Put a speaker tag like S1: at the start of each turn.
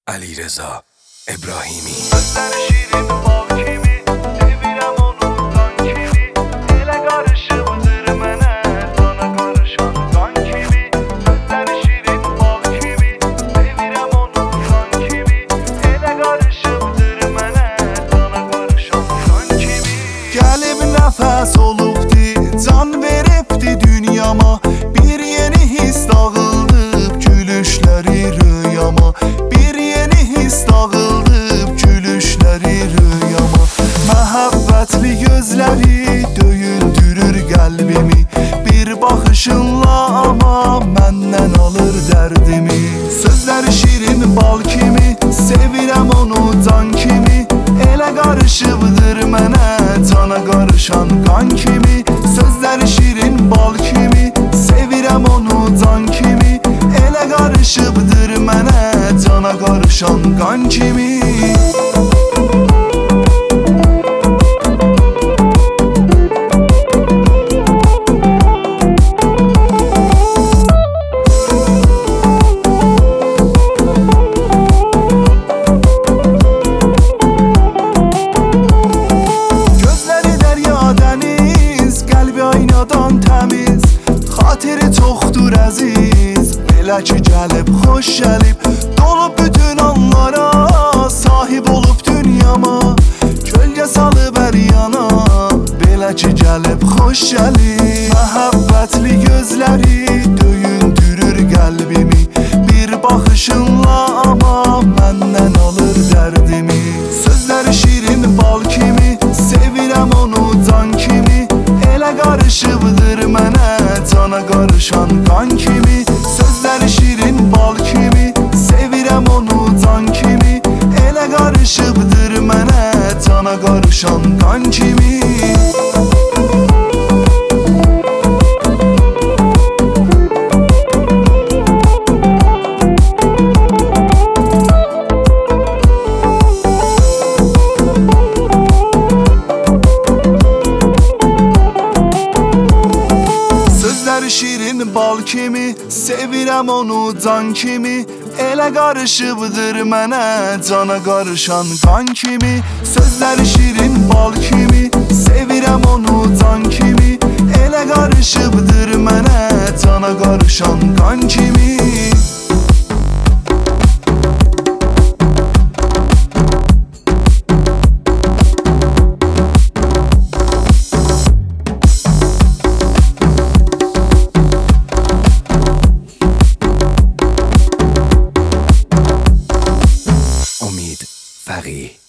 S1: علیرضا ابراهیمی.
S2: Nəfəs olubdi, can veribdi dünyama. Bir yeni his dağıldı, gülüşləri rüyama. Bir yeni his dağıldı, gülüşləri rüyama. Məhəbbətli gözləri döyündürür qəlbimi. Bir baxışınla ama məndən alır dərdimi. Sözləri şirin bal kimi, sevirəm onu can kimi. Elə qarışıbdır mənə cana qarışan qan kimi. Sözləri şirin bal kimi, sevirəm onu can kimi. Elə qarışıbdır mənə cana qarışan qan kimi. Xatiri çoxdur əziz, belə ki gəlib, xoş gəlib. Dolub bütün anlara, sahib olub dünyama. Kölgə salıb hər yana, belə ki gəlib, xoş gəlib. Məhəbbətli gözləri döyündürür qəlbimi. Bir baxışınla ama məndən alır dərdimi. Sözləri şirin bal kimi, sevirəm onu can kimi. Elə qarışıbdır mənə cana qarışan qan kimi. Sözləri şirin bal kimi, sevirəm onu can kimi. Elə qarışıbdır mənə cana qarışan qan kimi. Şirin bal kimi, sevirəm onu can kimi. Elə qarışıbdır mənə cana qarışan qan kimi. Sözləri şirin bal kimi, sevirəm onu can kimi. Elə qarışıbdır mənə cana qarışan qan kimi.
S1: فقیه